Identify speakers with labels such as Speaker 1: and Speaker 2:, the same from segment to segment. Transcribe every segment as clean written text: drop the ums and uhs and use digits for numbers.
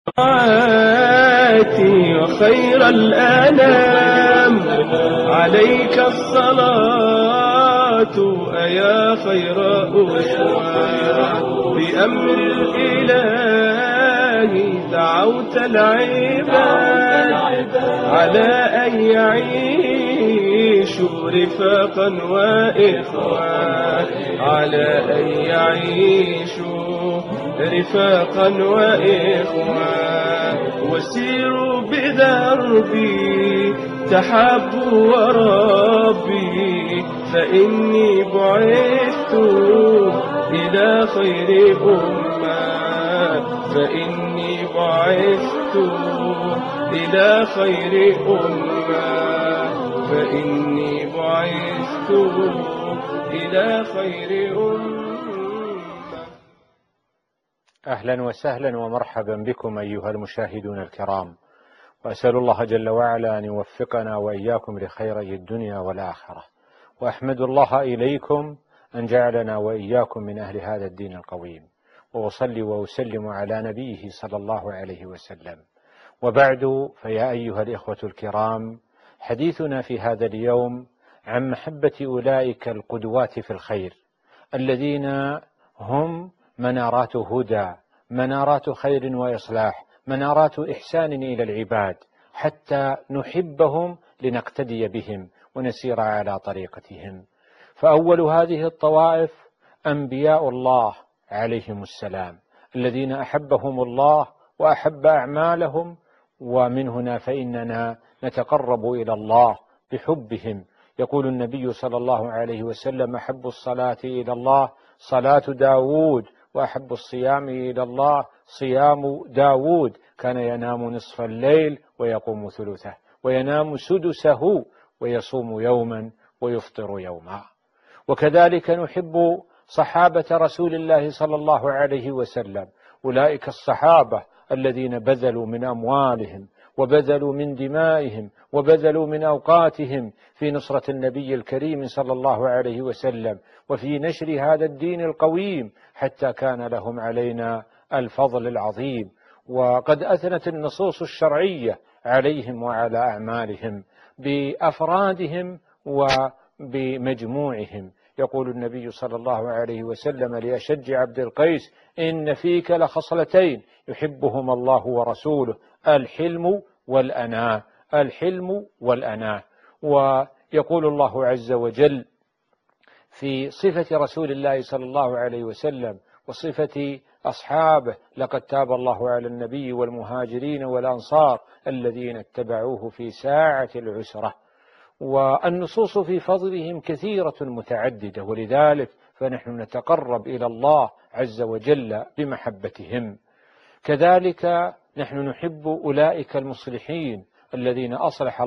Speaker 1: وخير الأنام عليك الصلاة أيا خير أسوة بأمر الإله دعوت العباد على أن يعيشوا رفاقا وإخوان على أن يعيشوا رفاقا وإخوان وسيروا بدربي تحابوا وربي فإني بعثت إلى خير أمة فإني بعثت إلى خير أمة فإني بعثت إلى خير أمة.
Speaker 2: أهلا وسهلا ومرحبا بكم أيها المشاهدون الكرام، وأسأل الله جل وعلا أن يوفقنا وإياكم لخيري الدنيا والآخرة، وأحمد الله إليكم أن جعلنا وإياكم من أهل هذا الدين القويم، وأصلي وأسلم على نبيه صلى الله عليه وسلم. وبعد، فيا أيها الإخوة الكرام، حديثنا في هذا اليوم عن محبة أولئك القدوات في الخير الذين هم منارات هدى، منارات خير وإصلاح، منارات إحسان إلى العباد، حتى نحبهم لنقتدي بهم ونسير على طريقتهم. فأول هذه الطوائف أنبياء الله عليهم السلام، الذين أحبهم الله وأحب أعمالهم، ومن هنا فإننا نتقرب إلى الله بحبهم. يقول النبي صلى الله عليه وسلم: أحب الصلاة إلى الله صلاة داود، وأحب الصيام إلى الله صيام داود، كان ينام نصف الليل ويقوم ثلثه، وينام سدسه، ويصوم يوما ويفطر يوما. وكذلك نحب صحابة رسول الله صلى الله عليه وسلم، أولئك الصحابة الذين بذلوا من أموالهم وبذلوا من دمائهم وبذلوا من أوقاتهم في نصرة النبي الكريم صلى الله عليه وسلم، وفي نشر هذا الدين القويم، حتى كان لهم علينا الفضل العظيم. وقد أثنت النصوص الشرعية عليهم وعلى أعمالهم بأفرادهم وبمجموعهم. يقول النبي صلى الله عليه وسلم لأشج عبد القيس: إن فيك لخصلتين يحبهما الله ورسوله، الحلم والأناة، الحلم والأناة. ويقول الله عز وجل في صفة رسول الله صلى الله عليه وسلم وصفة أصحابه: لقد تاب الله على النبي والمهاجرين والأنصار الذين اتبعوه في ساعة العسرة. والنصوص في فضلهم كثيرة متعددة، ولذلك فنحن نتقرب إلى الله عز وجل بمحبتهم. كذلك نحن نحب أولئك المصلحين الذين أصلح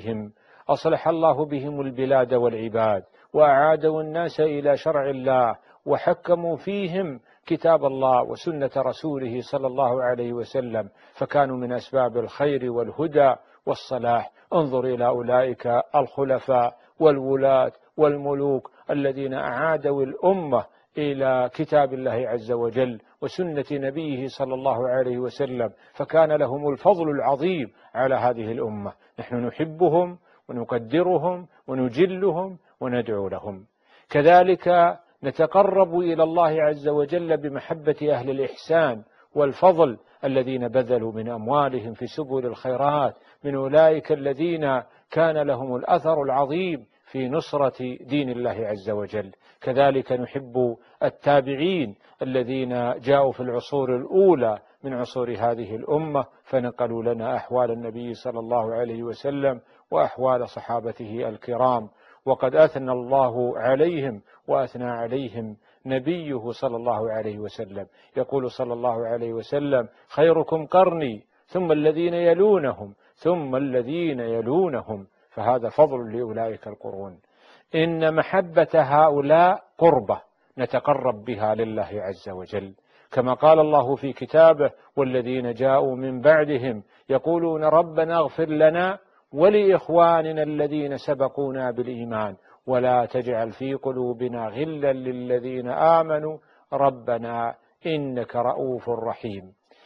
Speaker 2: الله بهم البلاد والعباد، وأعادوا الناس إلى شرع الله، وحكموا فيهم كتاب الله وسنة رسوله صلى الله عليه وسلم، فكانوا من أسباب الخير والهدى والصلاح. انظر إلى أولئك الخلفاء والولاة والملوك الذين أعادوا الأمة إلى كتاب الله عز وجل وسنة نبيه صلى الله عليه وسلم، فكان لهم الفضل العظيم على هذه الأمة. نحن نحبهم ونقدرهم ونجلهم وندعو لهم. كذلك نتقرب إلى الله عز وجل بمحبة أهل الإحسان والفضل الذين بذلوا من أموالهم في سبل الخيرات، من أولئك الذين كان لهم الأثر العظيم في نصرة دين الله عز وجل. كذلك نحب التابعين الذين جاءوا في العصور الأولى من عصور هذه الأمة، فنقلوا لنا أحوال النبي صلى الله عليه وسلم وأحوال صحابته الكرام. وقد أثنى الله عليهم وأثنى عليهم نبيه صلى الله عليه وسلم. يقول صلى الله عليه وسلم: خيركم قرني ثم الذين يلونهم ثم الذين يلونهم. فهذا فضل لأولئك القرون. إن محبة هؤلاء قربة نتقرب بها لله عز وجل، كما قال الله في كتابه: والذين جاءوا من بعدهم يقولون ربنا اغفر لنا ولإخواننا الذين سبقونا بالإيمان ولا تجعل في قلوبنا غلا للذين آمنوا ربنا إنك رؤوف رحيم.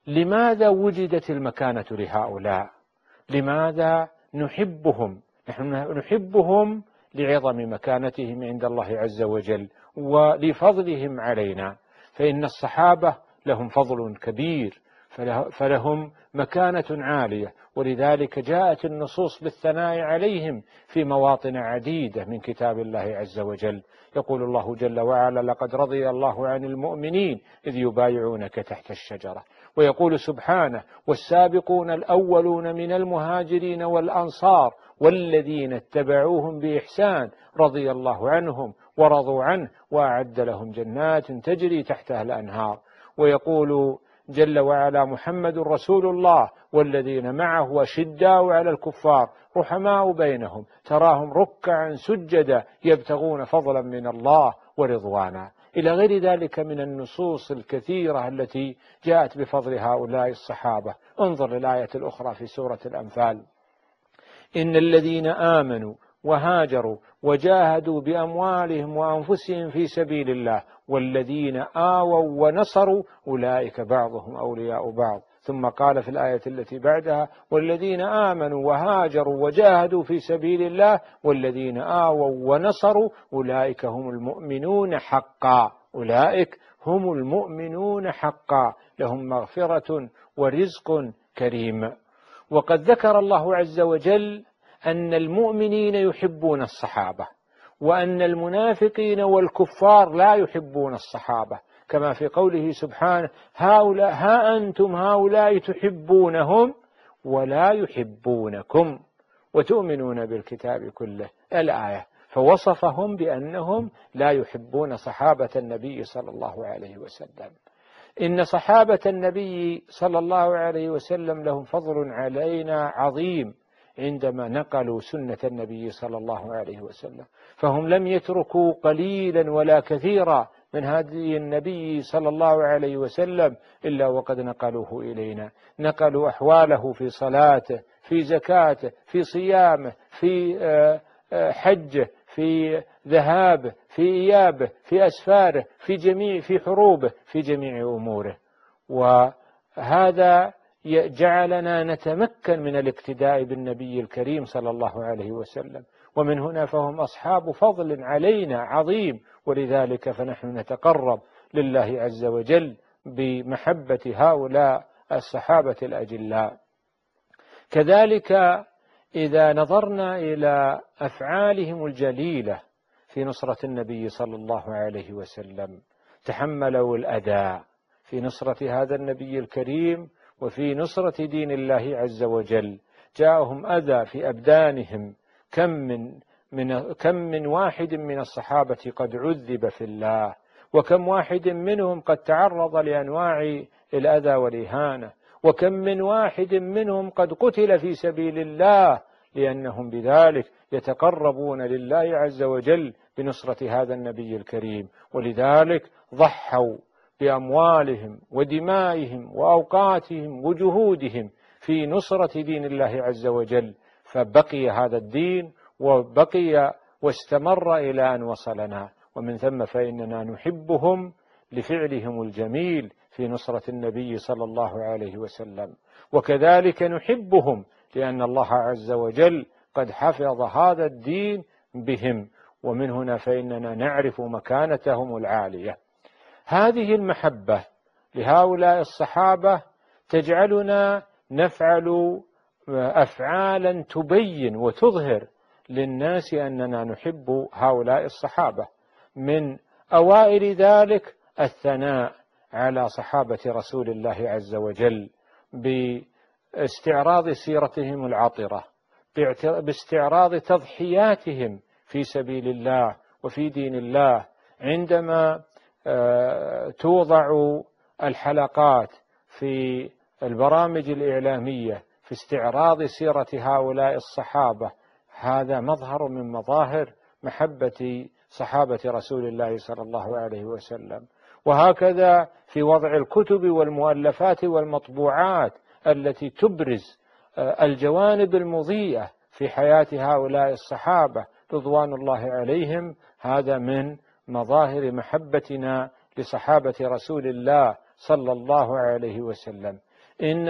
Speaker 2: لماذا وجدت المكانة لهؤلاء؟ لماذا نحبهم؟ نحن نحبهم لعظم مكانتهم عند الله عز وجل ولفضلهم علينا، فإن الصحابة لهم فضل كبير، فلهم مكانة عالية، ولذلك جاءت النصوص بالثناء عليهم في مواطن عديدة من كتاب الله عز وجل. يقول الله جل وعلا: لقد رضي الله عن المؤمنين إذ يبايعونك تحت الشجرة. ويقول سبحانه: والسابقون الأولون من المهاجرين والأنصار والذين اتبعوهم بإحسان رضي الله عنهم ورضوا عنه وأعد لهم جنات تجري تحتها الأنهار. ويقول جل وعلا: محمد رسول الله والذين معه أشداء على الكفار رحماء بينهم تراهم ركعا سجدا يبتغون فضلا من الله ورضوانا، إلى غير ذلك من النصوص الكثيرة التي جاءت بفضل هؤلاء الصحابة. انظر للآية الأخرى في سورة الأنفال: إن الذين آمنوا وهاجروا وجاهدوا بأموالهم وأنفسهم في سبيل الله والذين آووا ونصروا أولئك بعضهم أولياء بعض. ثم قال في الآية التي بعدها: والذين آمنوا وهاجروا وجاهدوا في سبيل الله والذين آووا ونصروا أولئك هم المؤمنون حقا. أولئك هم المؤمنون حقا، لهم مغفرة ورزق كريم. وقد ذكر الله عز وجل أن المؤمنين يحبون الصحابة، وأن المنافقين والكفار لا يحبون الصحابة، كما في قوله سبحانه: ها أنتم هؤلاء تحبونهم ولا يحبونكم وتؤمنون بالكتاب كله، الآية. فوصفهم بأنهم لا يحبون صحابة النبي صلى الله عليه وسلم. إن صحابة النبي صلى الله عليه وسلم لهم فضل علينا عظيم عندما نقلوا سنة النبي صلى الله عليه وسلم، فهم لم يتركوا قليلا ولا كثيرا من هدي النبي صلى الله عليه وسلم إلا وقد نقلوه إلينا. نقلوا أحواله في صلاته، في زكاته، في صيامه، في حجه، في ذهابه، في إيابه، في أسفاره، في حروبه، في جميع أموره. وهذا جعلنا نتمكن من الاقتداء بالنبي الكريم صلى الله عليه وسلم، ومن هنا فهم أصحاب فضل علينا عظيم، ولذلك فنحن نتقرب لله عز وجل بمحبة هؤلاء الصحابة الأجلاء. كذلك إذا نظرنا إلى أفعالهم الجليلة في نصرة النبي صلى الله عليه وسلم، تحملوا الأذى في نصرة هذا النبي الكريم وفي نصرة دين الله عز وجل. جاءهم أذى في أبدانهم، كم من واحد من الصحابة قد عذب في الله، وكم واحد منهم قد تعرض لأنواع الأذى والإهانة، وكم من واحد منهم قد قتل في سبيل الله لأنهم بذلك يتقربون لله عز وجل بنصرة هذا النبي الكريم. ولذلك ضحوا بأموالهم ودمائهم وأوقاتهم وجهودهم في نصرة دين الله عز وجل، فبقي هذا الدين وبقي واستمر إلى أن وصلنا. ومن ثم فإننا نحبهم لفعلهم الجميل في نصرة النبي صلى الله عليه وسلم، وكذلك نحبهم لأن الله عز وجل قد حفظ هذا الدين بهم، ومن هنا فإننا نعرف مكانتهم العالية. هذه المحبة لهؤلاء الصحابة تجعلنا نفعل أفعالا تبين وتظهر للناس أننا نحب هؤلاء الصحابة. من أوائل ذلك الثناء على صحابة رسول الله عز وجل باستعراض سيرتهم العطرة، باستعراض تضحياتهم في سبيل الله وفي دين الله. عندما توضع الحلقات في البرامج الإعلامية في استعراض سيرة هؤلاء الصحابة، هذا مظهر من مظاهر محبة صحابة رسول الله صلى الله عليه وسلم. وهكذا في وضع الكتب والمؤلفات والمطبوعات التي تبرز الجوانب المضيئة في حياة هؤلاء الصحابة رضوان الله عليهم، هذا من مظاهر محبتنا لصحابة رسول الله صلى الله عليه وسلم. إن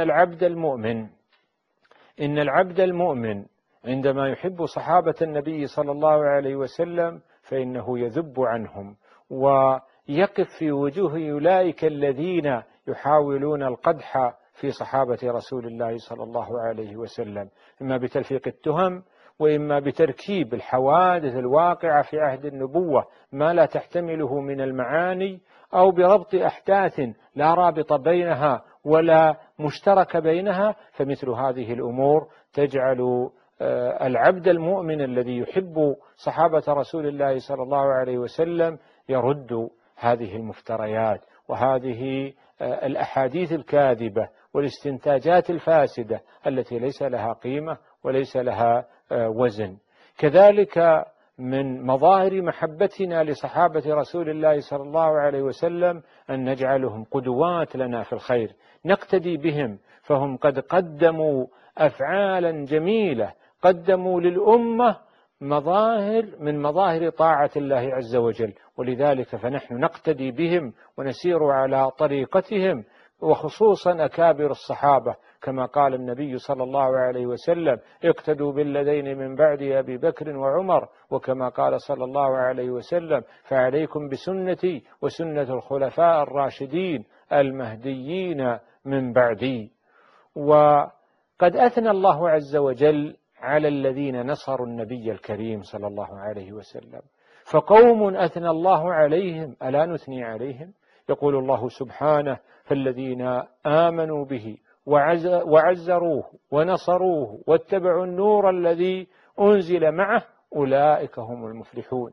Speaker 2: العبد المؤمن عندما يحب صحابة النبي صلى الله عليه وسلم فإنه يذب عنهم ويقف في وجوه أولئك الذين يحاولون القدح في صحابة رسول الله صلى الله عليه وسلم، إما بتلفيق التهم وإما بتركيب الحوادث الواقعة في عهد النبوة ما لا تحتمله من المعاني، أو بربط أحداث لا رابط بينها ولا مشترك بينها. فمثل هذه الأمور تجعل العبد المؤمن الذي يحب صحابة رسول الله صلى الله عليه وسلم يرد هذه المفتريات وهذه الأحاديث الكاذبة والاستنتاجات الفاسدة التي ليس لها قيمة وليس لها وزن. كذلك من مظاهر محبتنا لصحابة رسول الله صلى الله عليه وسلم أن نجعلهم قدوات لنا في الخير، نقتدي بهم، فهم قد قدموا أفعالا جميلة، قدموا للأمة مظاهر من مظاهر طاعة الله عز وجل، ولذلك فنحن نقتدي بهم ونسير على طريقتهم، وخصوصا أكابر الصحابة كما قال النبي صلى الله عليه وسلم: اقتدوا بالذين من بعد أبي بكر وعمر، وكما قال صلى الله عليه وسلم: فعليكم بسنتي وسنة الخلفاء الراشدين المهديين من بعدي. وقد أثنى الله عز وجل على الذين نصروا النبي الكريم صلى الله عليه وسلم، فقوم أثنى الله عليهم ألا نثني عليهم؟ يقول الله سبحانه: فالذين آمنوا به وعزروه ونصروه واتبعوا النور الذي أنزل معه أولئك هم المفلحون.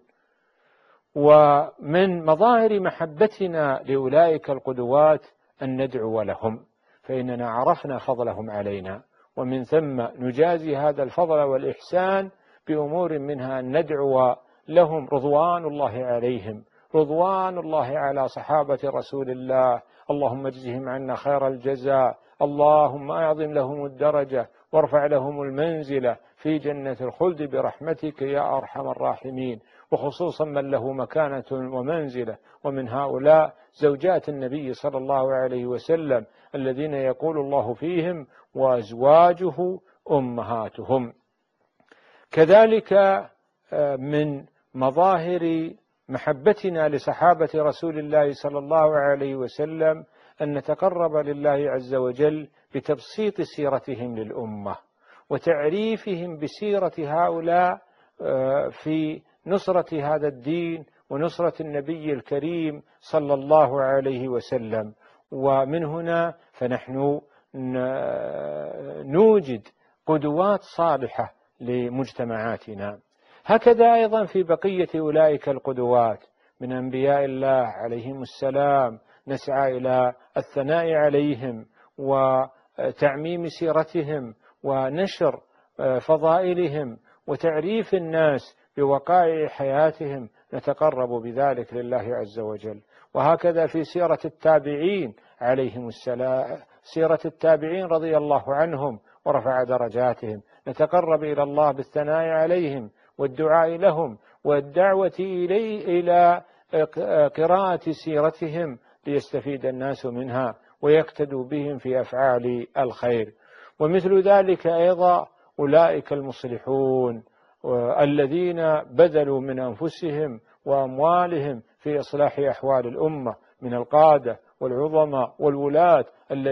Speaker 2: ومن مظاهر محبتنا لأولئك القدوات أن ندعو لهم، فإننا عرفنا فضلهم علينا، ومن ثم نجازي هذا الفضل والإحسان بأمور منها أن ندعو لهم رضوان الله عليهم، رضوان الله على صحابة رسول الله، اللهم اجزهم عنا خير الجزاء، اللهم أعظم لهم الدرجة وارفع لهم المنزلة في جنة الخلد برحمتك يا أرحم الراحمين. وخصوصا من له مكانة ومنزلة، ومن هؤلاء زوجات النبي صلى الله عليه وسلم الذين يقول الله فيهم: وأزواجه أمهاتهم. كذلك من مظاهر محبتنا لصحابة رسول الله صلى الله عليه وسلم أن نتقرب لله عز وجل بتبسيط سيرتهم للأمة وتعريفهم بسيرة هؤلاء في نصرة هذا الدين ونصرة النبي الكريم صلى الله عليه وسلم. ومن هنا فنحن نوجد قدوات صالحة لمجتمعاتنا. هكذا أيضا في بقية أولئك القدوات من أنبياء الله عليهم السلام، نسعى إلى الثناء عليهم وتعميم سيرتهم ونشر فضائلهم وتعريف الناس بوقائع حياتهم، نتقرب بذلك لله عز وجل. وهكذا في سيرة التابعين عليهم السلام، سيرة التابعين رضي الله عنهم ورفع درجاتهم، نتقرب إلى الله بالثناء عليهم والدعاء لهم والدعوة إلى قراءة سيرتهم ليستفيد الناس منها ويقتدوا بهم في أفعال الخير. ومثل ذلك أيضا أولئك المصلحون الذين بذلوا من أنفسهم وأموالهم في إصلاح أحوال الأمة من القادة والعظماء والولاة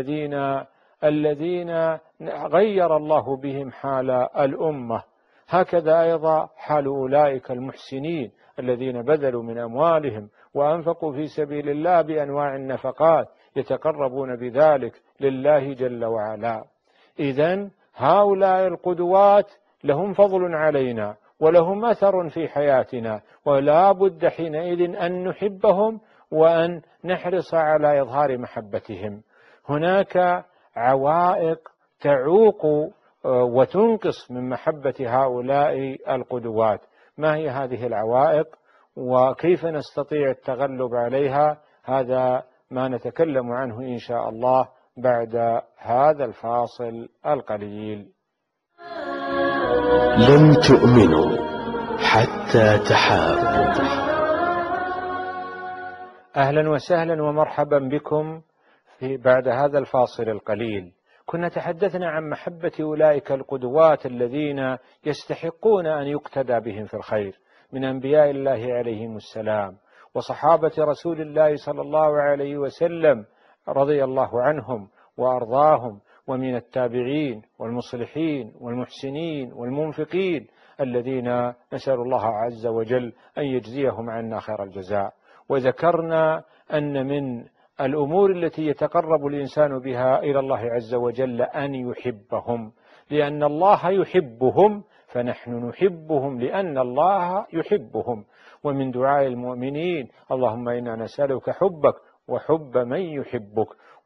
Speaker 2: الذين غير الله بهم حال الأمة. هكذا أيضا حال أولئك المحسنين الذين بذلوا من أموالهم وأنفقوا في سبيل الله بأنواع النفقات يتقربون بذلك لله جل وعلا. إذن هؤلاء القدوات لهم فضل علينا ولهم أثر في حياتنا، ولا بد حينئذ أن نحبهم وأن نحرص على إظهار محبتهم. هناك عوائق تعوق وتنقص من محبة هؤلاء القدوات. ما هي هذه العوائق وكيف نستطيع التغلب عليها؟ هذا ما نتكلم عنه إن شاء الله بعد هذا الفاصل القليل.
Speaker 3: لن تؤمنوا حتى تحابوا.
Speaker 2: أهلا وسهلا ومرحبا بكم بعد هذا الفاصل القليل كنا تحدثنا عن محبة أولئك القدوات الذين يستحقون أن يقتدى بهم في الخير من أنبياء الله عليهم السلام وصحابة رسول الله صلى الله عليه وسلم رضي الله عنهم وأرضاهم، ومن التابعين والمصلحين والمحسنين والمنفقين الذين نسأل الله عز وجل أن يجزيهم عنا خير الجزاء. وذكرنا أن من الأمور التي يتقرب الإنسان بها إلى الله عز وجل أن يحبهم، لأن الله يحبهم فنحن نحبهم لأن الله يحبهم. ومن دعاء المؤمنين اللهم إنا نسألك حبك وحب من يحبك.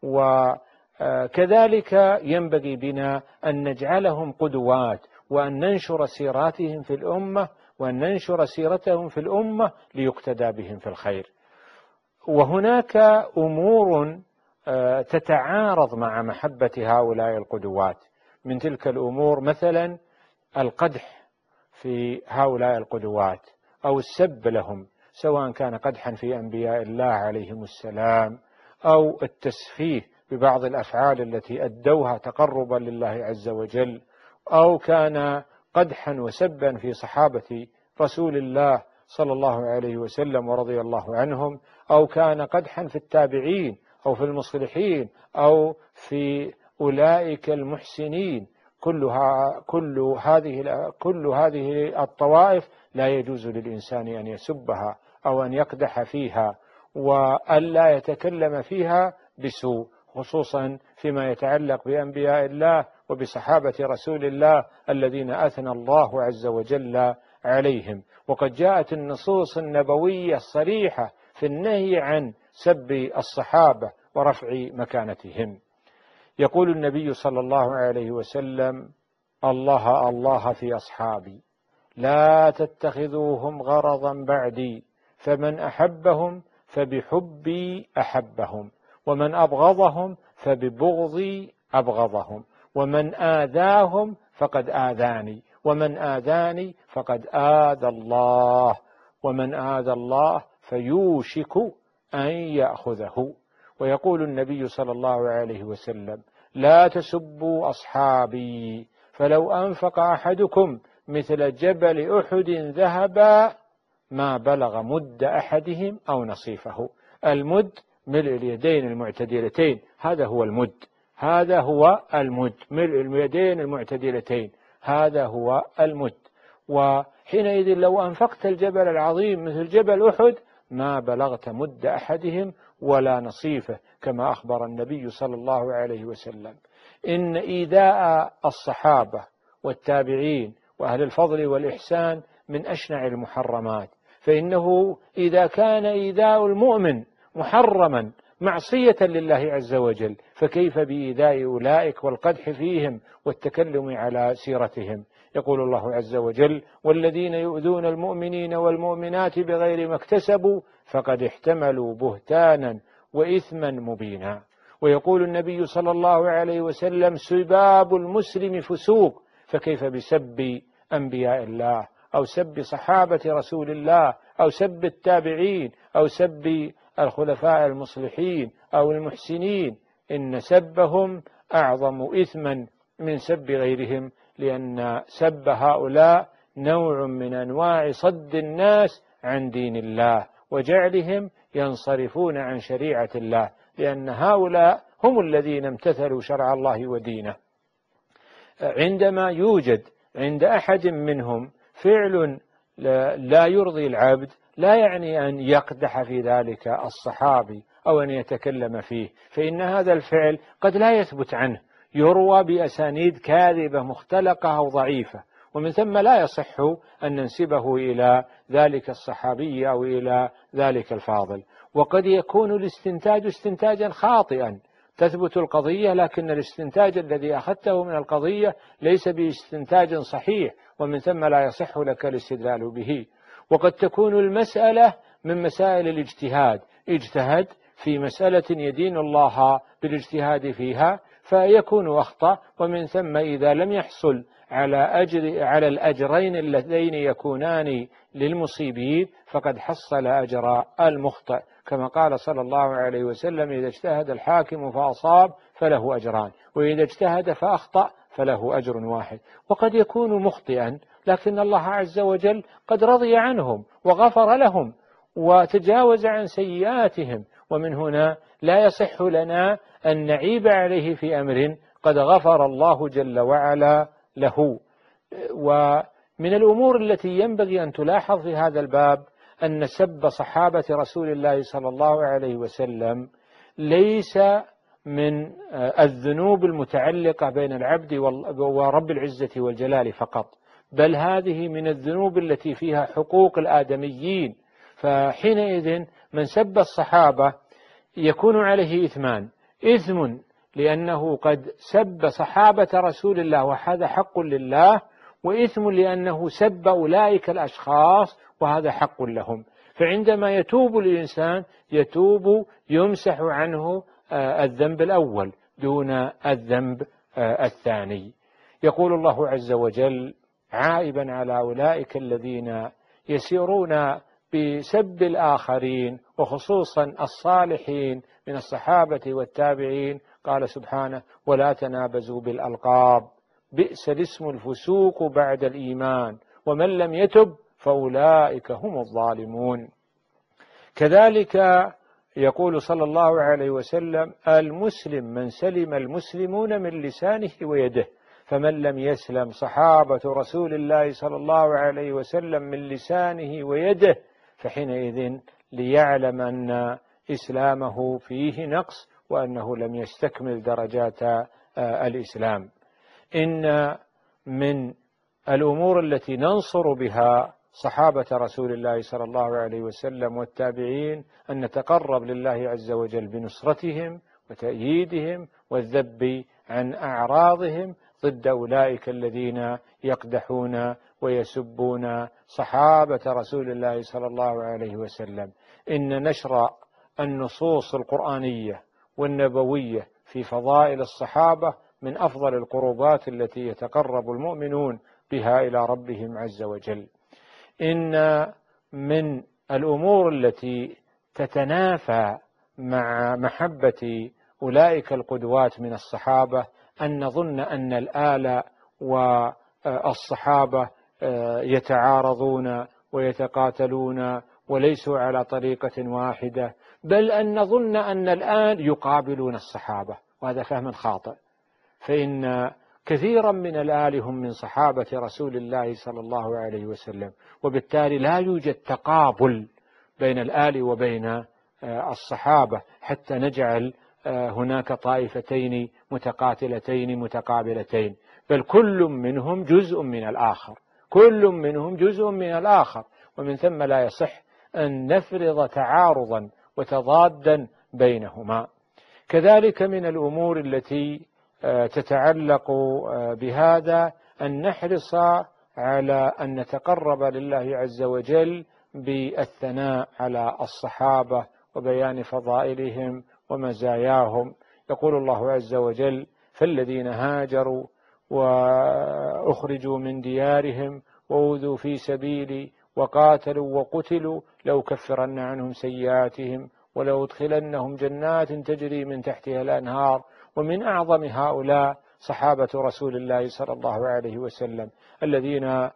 Speaker 2: وكذلك ينبغي بنا أن نجعلهم قدوات وأن ننشر سيراتهم في الأمة وأن ننشر سيرتهم في الأمة ليقتدى بهم في الخير. وهناك أمور تتعارض مع محبة هؤلاء القدوات. من تلك الأمور مثلا القدح في هؤلاء القدوات أو السب لهم، سواء كان قدحا في أنبياء الله عليهم السلام أو التسفيه ببعض الأفعال التي أدوها تقربا لله عز وجل، أو كان قدحا وسبا في صحابة رسول الله صلى الله عليه وسلم ورضي الله عنهم، أو كان قدحا في التابعين أو في المصلحين أو في أولئك المحسنين. كل هذه الطوائف لا يجوز للإنسان أن يسبها أو أن يقدح فيها وألا يتكلم فيها بسوء، خصوصا فيما يتعلق بأنبياء الله وبصحابة رسول الله الذين أثنى الله عز وجل عليهم. وقد جاءت النصوص النبوية الصريحة في النهي عن سب الصحابة ورفع مكانتهم. يقول النبي صلى الله عليه وسلم: الله الله في أصحابي لا تتخذوهم غرضا بعدي، فمن أحبهم فبحبي أحبهم، ومن أبغضهم فببغضي أبغضهم، ومن آذاهم فقد آذاني، ومن آذاني فقد آذى الله، ومن آذى الله فيوشك أن يأخذه. ويقول النبي صلى الله عليه وسلم: لا تسبوا أصحابي، فلو أنفق أحدكم مثل جبل أحد ذهبا ما بلغ مد أحدهم أو نصيفه. المد ملء اليدين المعتدلتين، هذا هو المد، هذا هو المد، ملء اليدين المعتدلتين، هذا هو المد. وحينئذ لو أنفقت الجبل العظيم مثل جبل أحد ما بلغت مد أحدهم ولا نصيفه، كما أخبر النبي صلى الله عليه وسلم. إن إيذاء الصحابة والتابعين وأهل الفضل والإحسان من أشنع المحرمات، فإنه إذا كان إيذاء المؤمن محرما معصية لله عز وجل، فكيف بإيذاء أولئك والقدح فيهم والتكلم على سيرتهم؟ يقول الله عز وجل: والذين يؤذون المؤمنين والمؤمنات بغير ما اكتسبوا فقد احتملوا بهتانا وإثما مبينا. ويقول النبي صلى الله عليه وسلم: سباب المسلم فسوق، فكيف بسب أنبياء الله أو سب صحابة رسول الله أو سب التابعين أو سب الخلفاء المصلحين أو المحسنين؟ إن سبهم أعظم إثما من سب غيرهم، لأن سب هؤلاء نوع من أنواع صد الناس عن دين الله وجعلهم ينصرفون عن شريعة الله، لأن هؤلاء هم الذين امتثلوا شرع الله ودينه. عندما يوجد عند أحد منهم فعل لا يرضي العبد، لا يعني أن يقدح في ذلك الصحابي أو أن يتكلم فيه، فإن هذا الفعل قد لا يثبت عنه، يروى بأسانيد كاذبة مختلقة أو ضعيفة، ومن ثم لا يصح أن ننسبه إلى ذلك الصحابي أو إلى ذلك الفاضل. وقد يكون الاستنتاج استنتاجا خاطئا، تثبت القضية لكن الاستنتاج الذي أخذته من القضية ليس باستنتاج صحيح، ومن ثم لا يصح لك الاستدلال به. وقد تكون المسألة من مسائل الاجتهاد، اجتهد في مسألة يدين الله بالاجتهاد فيها فيكون أخطأ، ومن ثم إذا لم يحصل على الأجرين اللذين يكونان للمصيبين فقد حصل أجر المخطئ، كما قال صلى الله عليه وسلم: إذا اجتهد الحاكم فأصاب فله أجران، وإذا اجتهد فأخطأ فله أجر واحد. وقد يكون مخطئا، لكن الله عز وجل قد رضي عنهم وغفر لهم وتجاوز عن سيئاتهم، ومن هنا لا يصح لنا أن نعيب عليه في أمر قد غفر الله جل وعلا له. ومن الأمور التي ينبغي أن تلاحظ في هذا الباب أن سب صحابة رسول الله صلى الله عليه وسلم ليس من الذنوب المتعلقة بين العبد ورب العزة والجلال فقط، بل هذه من الذنوب التي فيها حقوق الآدميين. فحينئذ من سب الصحابة يكون عليه إثمان: إثم لأنه قد سب صحابة رسول الله وهذا حق لله، وإثم لأنه سب أولئك الأشخاص وهذا حق لهم. فعندما يتوب الإنسان يمسح عنه الذنب الأول دون الذنب الثاني. يقول الله عز وجل عائبا على أولئك الذين يسيرون بسب الآخرين وخصوصا الصالحين من الصحابة والتابعين، قال سبحانه: ولا تنابزوا بالألقاب بئس الاسم الفسوق بعد الإيمان ومن لم يتب فأولئك هم الظالمون. كذلك يقول صلى الله عليه وسلم: المسلم من سلم المسلمون من لسانه ويده، فمن لم يسلم صحابة رسول الله صلى الله عليه وسلم من لسانه ويده فحينئذ ليعلم أن إسلامه فيه نقص وأنه لم يستكمل درجات الإسلام. إن من الأمور التي ننصر بها صحابة رسول الله صلى الله عليه وسلم والتابعين أن نتقرب لله عز وجل بنصرتهم وتأييدهم والذب عن أعراضهم ضد أولئك الذين يقدحون ويسبون صحابة رسول الله صلى الله عليه وسلم. إن نشر النصوص القرآنية والنبوية في فضائل الصحابة من أفضل القربات التي يتقرب المؤمنون بها إلى ربهم عز وجل. إن من الأمور التي تتنافى مع محبة أولئك القدوات من الصحابة أن نظن أن الآل والصحابة يتعارضون ويتقاتلون وليسوا على طريقة واحدة، بل أن نظن أن الآن يقابلون الصحابة، وهذا فهم خاطئ. فإن كثيرا من الآل هم من صحابة رسول الله صلى الله عليه وسلم، وبالتالي لا يوجد تقابل بين الآل وبين الصحابة حتى نجعل هناك طائفتين متقاتلتين متقابلتين، بل كل منهم جزء من الآخر، كل منهم جزء من الآخر، ومن ثم لا يصح أن نفرض تعارضا وتضادا بينهما. كذلك من الأمور التي تتعلق بهذا أن نحرص على أن نتقرب لله عز وجل بالثناء على الصحابة وبيان فضائلهم ومزاياهم. يقول الله عز وجل: فالذين هاجروا وأخرجوا من ديارهم وأوذوا في سبيلي وقاتلوا وقتلوا لأكفرن عنهم سيئاتهم ولأدخلنهم جنات تجري من تحتها الأنهار. ومن أعظم هؤلاء صحابة رسول الله صلى الله عليه وسلم الذين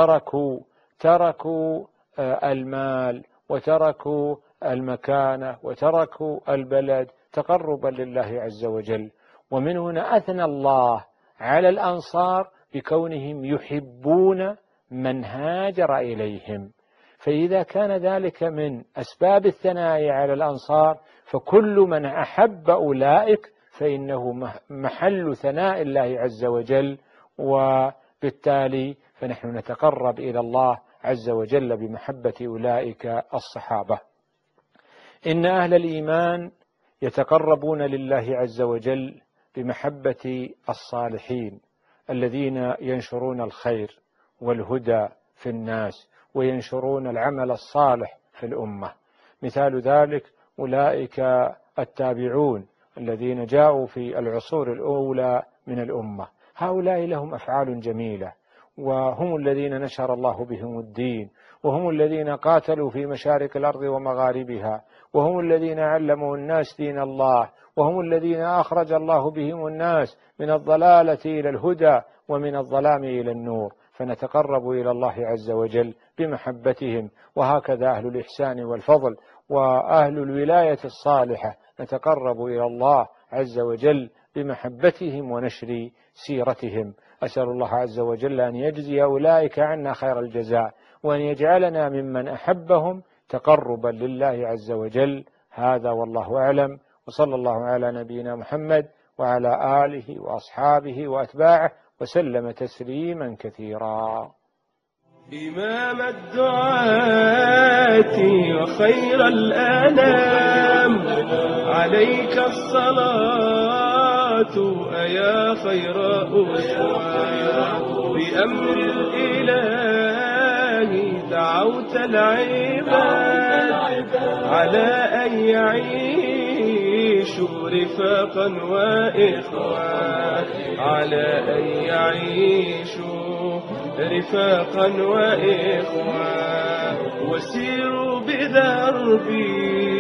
Speaker 2: تركوا المال وتركوا المكانة وتركوا البلد تقربا لله عز وجل. ومن هنا أثنى الله على الأنصار بكونهم يحبون من هاجر إليهم. فإذا كان ذلك من أسباب الثناء على الأنصار فكل من أحب أولئك فإنه محل ثناء الله عز وجل، وبالتالي فنحن نتقرب إلى الله عز وجل بمحبة أولئك الصحابة. إن أهل الإيمان يتقربون لله عز وجل بمحبة الصالحين الذين ينشرون الخير والهدى في الناس وينشرون العمل الصالح في الأمة. مثال ذلك أولئك التابعون الذين جاءوا في العصور الأولى من الأمة، هؤلاء لهم أفعال جميلة وهم الذين نشر الله بهم الدين، وهم الذين قاتلوا في مشارق الأرض ومغاربها، وهم الذين علموا الناس دين الله، وهم الذين أخرج الله بهم الناس من الضلالة إلى الهدى ومن الظلام إلى النور، فنتقرب إلى الله عز وجل بمحبتهم. وهكذا أهل الإحسان والفضل وأهل الولاية الصالحة نتقرب إلى الله عز وجل بمحبتهم ونشر سيرتهم. أسأل الله عز وجل أن يجزي أولئك عنا خير الجزاء، وأن يجعلنا ممن أحبهم تقربا لله عز وجل. هذا والله أعلم، وصلى الله على نبينا محمد وعلى آله وأصحابه وأتباعه وسلم تسليما كثيرا.
Speaker 1: إمام الدعاة وخير الأنام، عليك الصلاة أيا خير أسوة، بأمر الإله دعوت العباد على أن يعيشوا رفاقا وإخوان، على أن يعيشوا رفاقا وإخوان، وسيروا بدربي